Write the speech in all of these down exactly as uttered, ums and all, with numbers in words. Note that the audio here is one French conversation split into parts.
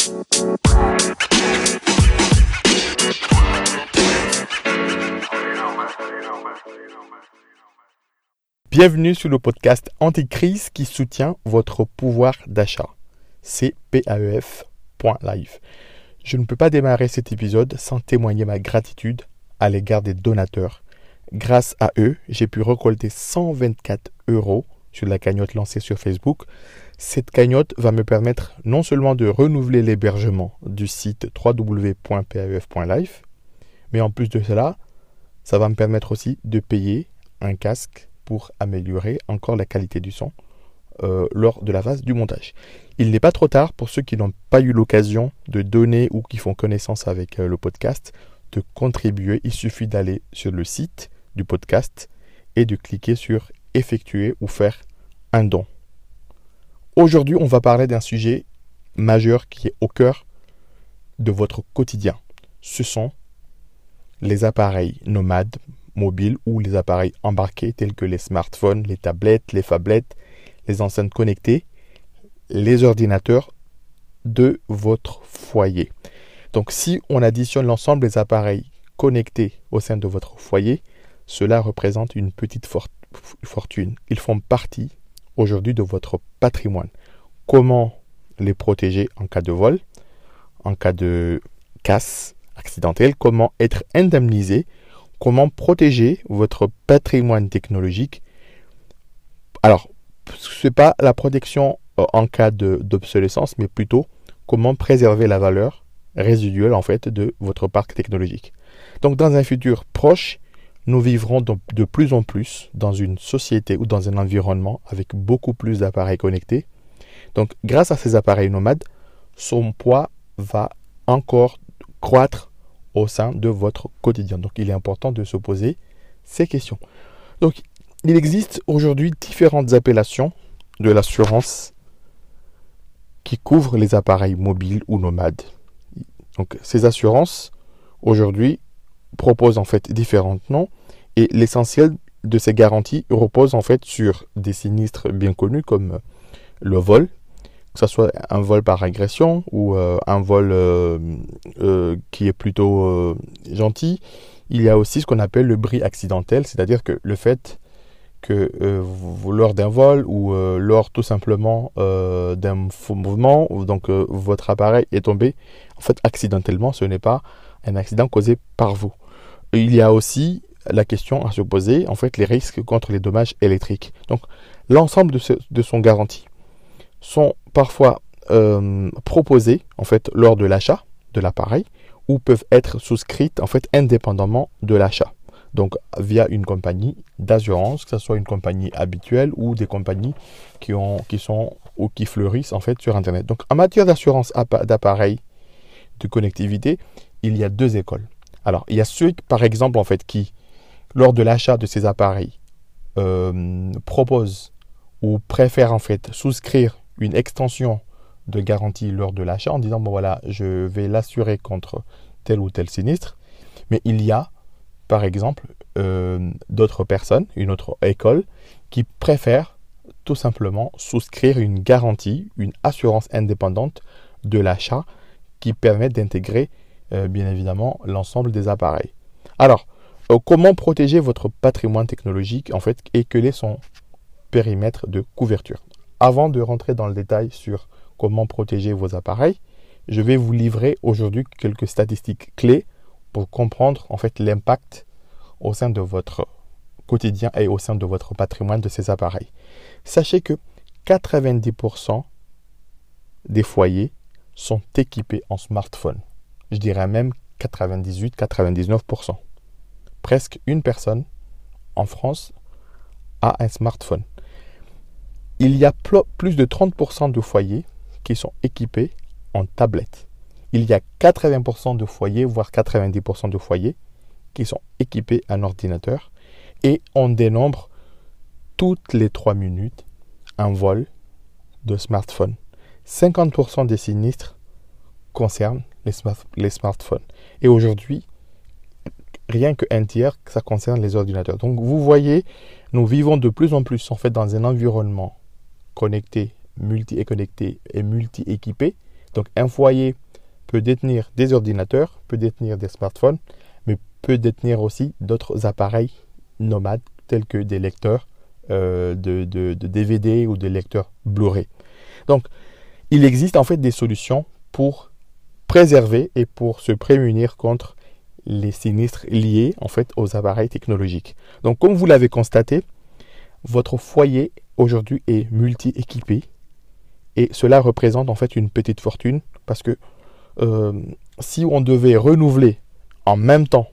Bienvenue sur le podcast Anticrise qui soutient votre pouvoir d'achat. C P A E F point live. Je ne peux pas démarrer cet épisode sans témoigner ma gratitude à l'égard des donateurs. Grâce à eux, j'ai pu récolter cent vingt-quatre euros sur la cagnotte lancée sur Facebook. Cette cagnotte va me permettre non seulement de renouveler l'hébergement du site w w w point p a e f point live, mais en plus de cela, ça va me permettre aussi de payer un casque pour améliorer encore la qualité du son euh, lors de la phase du montage. Il n'est pas trop tard pour ceux qui n'ont pas eu l'occasion de donner ou qui font connaissance avec euh, le podcast, de contribuer. Il suffit d'aller sur le site du podcast et de cliquer sur « Effectuer » ou « Faire un don ». Aujourd'hui, on va parler d'un sujet majeur qui est au cœur de votre quotidien. Ce sont les appareils nomades, mobiles ou les appareils embarqués tels que les smartphones, les tablettes, les phablettes, les enceintes connectées, les ordinateurs de votre foyer. Donc si on additionne l'ensemble des appareils connectés au sein de votre foyer, cela représente une petite for- fortune. Ils font partie aujourd'hui de votre patrimoine. Comment les protéger en cas de vol, en cas de casse accidentelle, comment être indemnisé, comment protéger votre patrimoine technologique. Alors, ce n'est pas la protection euh, en cas de, d'obsolescence, mais plutôt comment préserver la valeur résiduelle en fait de votre parc technologique. Donc, dans un futur proche, nous vivrons de, de plus en plus dans une société ou dans un environnement avec beaucoup plus d'appareils connectés. Donc, grâce à ces appareils nomades, son poids va encore croître au sein de votre quotidien. Donc, il est important de se poser ces questions. Donc, il existe aujourd'hui différentes appellations de l'assurance qui couvrent les appareils mobiles ou nomades. Donc, ces assurances, aujourd'hui, proposent en fait différents noms et l'essentiel de ces garanties repose en fait sur des sinistres bien connus comme le vol, que ce soit un vol par agression ou euh, un vol euh, euh, qui est plutôt euh, gentil. Il y a aussi ce qu'on appelle le bris accidentel, c'est-à-dire que le fait que euh, vous, lors d'un vol ou euh, lors tout simplement euh, d'un faux mouvement, donc euh, votre appareil est tombé en fait accidentellement, ce n'est pas un accident causé par vous. Il y a aussi la question à se poser, en fait, les risques contre les dommages électriques. Donc, l'ensemble de, ce, de son garantie sont parfois euh, proposées en fait lors de l'achat de l'appareil ou peuvent être souscrites en fait indépendamment de l'achat. Donc via une compagnie d'assurance, que ce soit une compagnie habituelle ou des compagnies qui ont qui sont ou qui fleurissent en fait sur internet. Donc en matière d'assurance d'appareils de connectivité, il y a deux écoles. Alors il y a ceux par exemple en fait qui lors de l'achat de ces appareils euh, proposent ou préfèrent en fait souscrire une extension de garantie lors de l'achat en disant bon voilà, je vais l'assurer contre tel ou tel sinistre. Mais il y a par exemple euh, d'autres personnes, une autre école qui préfèrent tout simplement souscrire une garantie, une assurance indépendante de l'achat qui permet d'intégrer euh, bien évidemment l'ensemble des appareils. Alors euh, comment protéger votre patrimoine technologique en fait et quel est son périmètre de couverture? Avant de rentrer dans le détail sur comment protéger vos appareils, je vais vous livrer aujourd'hui quelques statistiques clés pour comprendre en fait l'impact au sein de votre quotidien et au sein de votre patrimoine de ces appareils. Sachez que quatre-vingt-dix pour cent des foyers sont équipés en smartphone. Je dirais même quatre-vingt-dix-huit à quatre-vingt-dix-neuf pour cent. Presque une personne en France a un smartphone. Il y a plus de trente pour cent de foyers qui sont équipés en tablette. Il y a quatre-vingts pour cent de foyers, voire quatre-vingt-dix pour cent de foyers qui sont équipés en ordinateur et on dénombre toutes les trois minutes un vol de smartphone. cinquante pour cent des sinistres concernent les, smart- les smartphones. Et aujourd'hui, rien qu'un tiers, ça concerne les ordinateurs. Donc vous voyez, nous vivons de plus en plus en fait dans un environnement connecté, multi-connecté et multi-équipé. Donc un foyer peut détenir des ordinateurs, peut détenir des smartphones, mais peut détenir aussi d'autres appareils nomades tels que des lecteurs euh, de, de, de D V D ou des lecteurs Blu-ray. Donc il existe en fait des solutions pour préserver et pour se prémunir contre les sinistres liés en fait aux appareils technologiques. Donc comme vous l'avez constaté, votre foyer aujourd'hui est multi-équipé et cela représente en fait une petite fortune parce que euh, si on devait renouveler en même temps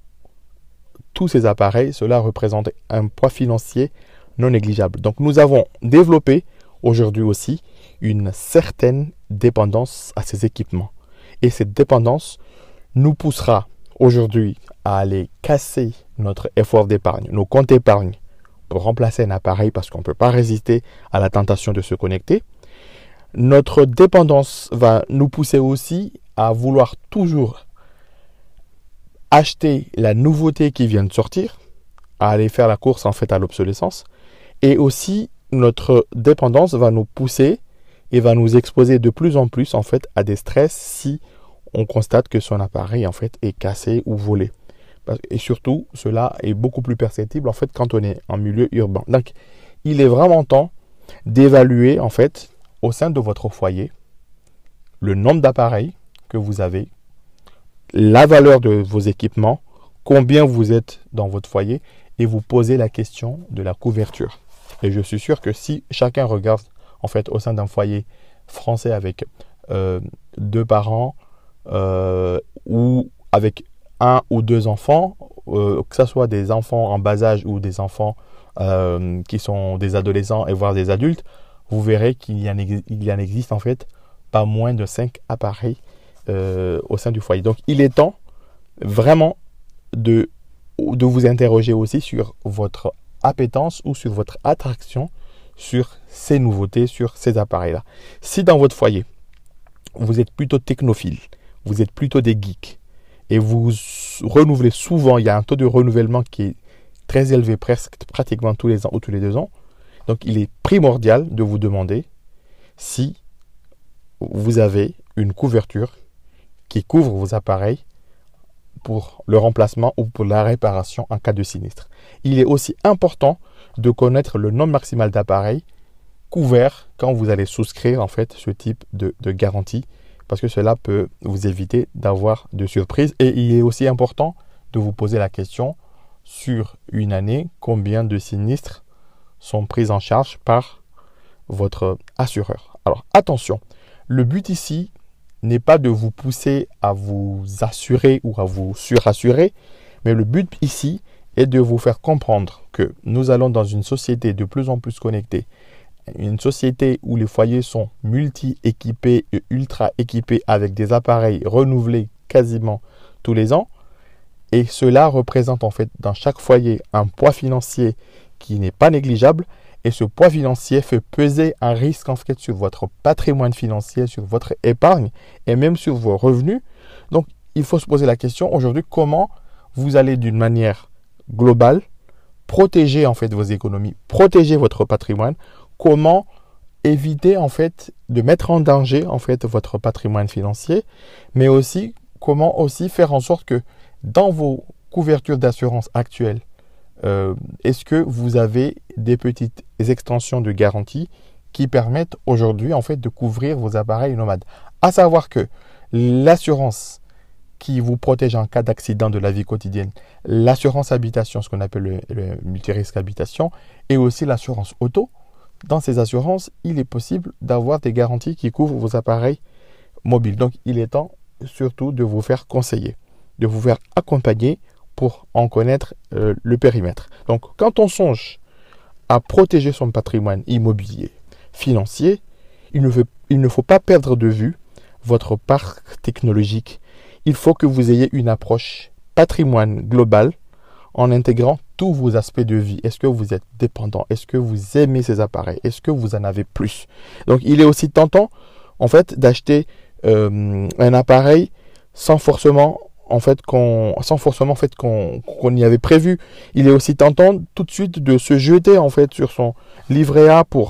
tous ces appareils, cela représente un poids financier non négligeable. Donc nous avons développé aujourd'hui aussi une certaine dépendance à ces équipements. Et cette dépendance nous poussera aujourd'hui à aller casser notre effort d'épargne, nos comptes d'épargne pour remplacer un appareil parce qu'on ne peut pas résister à la tentation de se connecter. Notre dépendance va nous pousser aussi à vouloir toujours acheter la nouveauté qui vient de sortir, à aller faire la course en fait à l'obsolescence. Et aussi, notre dépendance va nous pousser et va nous exposer de plus en plus en fait à des stress si on constate que son appareil en fait est cassé ou volé. Et surtout, cela est beaucoup plus perceptible en fait quand on est en milieu urbain. Donc, il est vraiment temps d'évaluer en fait au sein de votre foyer le nombre d'appareils que vous avez, la valeur de vos équipements, combien vous êtes dans votre foyer et vous posez la question de la couverture. Et je suis sûr que si chacun regarde en fait au sein d'un foyer français avec euh, deux parents euh, ou avec un ou deux enfants, euh, que ce soit des enfants en bas âge ou des enfants euh, qui sont des adolescents et voire des adultes, vous verrez qu'il y en, ex- il y en existe en fait pas moins de cinq appareils euh, au sein du foyer. Donc il est temps vraiment de, de vous interroger aussi sur votre appétence ou sur votre attraction sur ces nouveautés, sur ces appareils-là. Si dans votre foyer, vous êtes plutôt technophile, vous êtes plutôt des geeks, et vous renouvelez souvent, il y a un taux de renouvellement qui est très élevé, presque pratiquement tous les ans ou tous les deux ans, donc il est primordial de vous demander si vous avez une couverture qui couvre vos appareils pour le remplacement ou pour la réparation en cas de sinistre. Il est aussi important de connaître le nombre maximal d'appareils couverts quand vous allez souscrire en fait ce type de, de garantie parce que cela peut vous éviter d'avoir de surprises. Et il est aussi important de vous poser la question sur une année, combien de sinistres sont pris en charge par votre assureur. Alors attention, le but ici n'est pas de vous pousser à vous assurer ou à vous surassurer, mais le but ici est de vous faire comprendre que nous allons dans une société de plus en plus connectée, une société où les foyers sont multi-équipés et ultra-équipés avec des appareils renouvelés quasiment tous les ans. Et cela représente en fait dans chaque foyer un poids financier qui n'est pas négligeable. Et ce poids financier fait peser un risque en fait sur votre patrimoine financier, sur votre épargne et même sur vos revenus. Donc, il faut se poser la question aujourd'hui comment vous allez d'une manière globale protéger en fait vos économies, protéger votre patrimoine. Comment éviter en fait de mettre en danger en fait votre patrimoine financier, mais aussi comment aussi faire en sorte que dans vos couvertures d'assurance actuelles, euh, est-ce que vous avez des petites extensions de garantie qui permettent aujourd'hui en fait de couvrir vos appareils nomades. À savoir que l'assurance qui vous protège en cas d'accident de la vie quotidienne, l'assurance habitation, ce qu'on appelle le, le multirisque habitation, et aussi l'assurance auto. Dans ces assurances, il est possible d'avoir des garanties qui couvrent vos appareils mobiles. Donc, il est temps surtout de vous faire conseiller, de vous faire accompagner pour en connaître euh, le périmètre. Donc, quand on songe à protéger son patrimoine immobilier, financier, il ne, veut, il ne faut pas perdre de vue votre parc technologique. Il faut que vous ayez une approche patrimoine globale en intégrant tous vos aspects de vie. Est-ce que vous êtes dépendant? Est-ce que vous aimez ces appareils? Est-ce que vous en avez plus? Donc, il est aussi tentant, en fait, d'acheter euh, un appareil sans forcément, en fait, qu'on, sans forcément, en fait, qu'on, qu'on y avait prévu. Il est aussi tentant tout de suite de se jeter, en fait, sur son livret A pour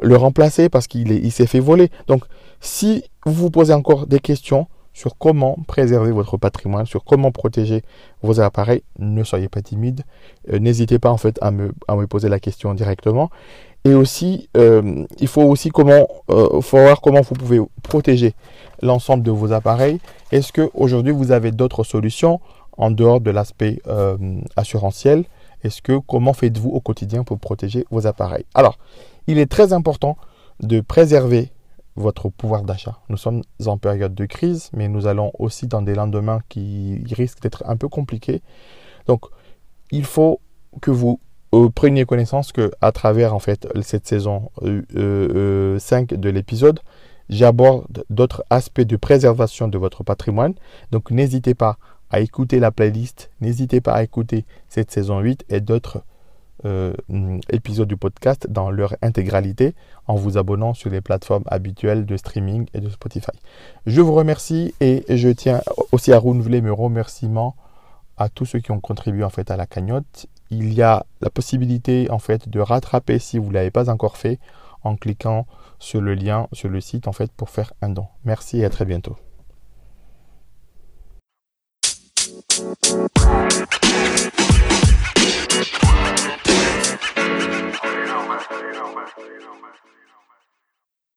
le remplacer parce qu'il est, il s'est fait voler. Donc, si vous vous posez encore des questions sur comment préserver votre patrimoine, sur comment protéger vos appareils, ne soyez pas timide. Euh, n'hésitez pas en fait à me, à me poser la question directement. Et aussi, euh, il faut aussi comment, euh, faut voir comment vous pouvez protéger l'ensemble de vos appareils. Est-ce que aujourd'hui vous avez d'autres solutions en dehors de l'aspect euh, assurantiel? Est-ce que comment faites-vous au quotidien pour protéger vos appareils? Alors, il est très important de préserver votre pouvoir d'achat. Nous sommes en période de crise, mais nous allons aussi dans des lendemains qui risquent d'être un peu compliqués. Donc, il faut que vous euh, preniez connaissance que à travers en fait cette saison euh, euh, cinq de l'épisode, j'aborde d'autres aspects de préservation de votre patrimoine. Donc, n'hésitez pas à écouter la playlist, n'hésitez pas à écouter cette saison huit et d'autres Euh, épisodes du podcast dans leur intégralité en vous abonnant sur les plateformes habituelles de streaming et de Spotify. Je vous remercie et je tiens aussi à renouveler mes remerciements à tous ceux qui ont contribué en fait à la cagnotte. Il y a la possibilité en fait de rattraper si vous ne l'avez pas encore fait en cliquant sur le lien sur le site en fait pour faire un don. Merci et à très bientôt.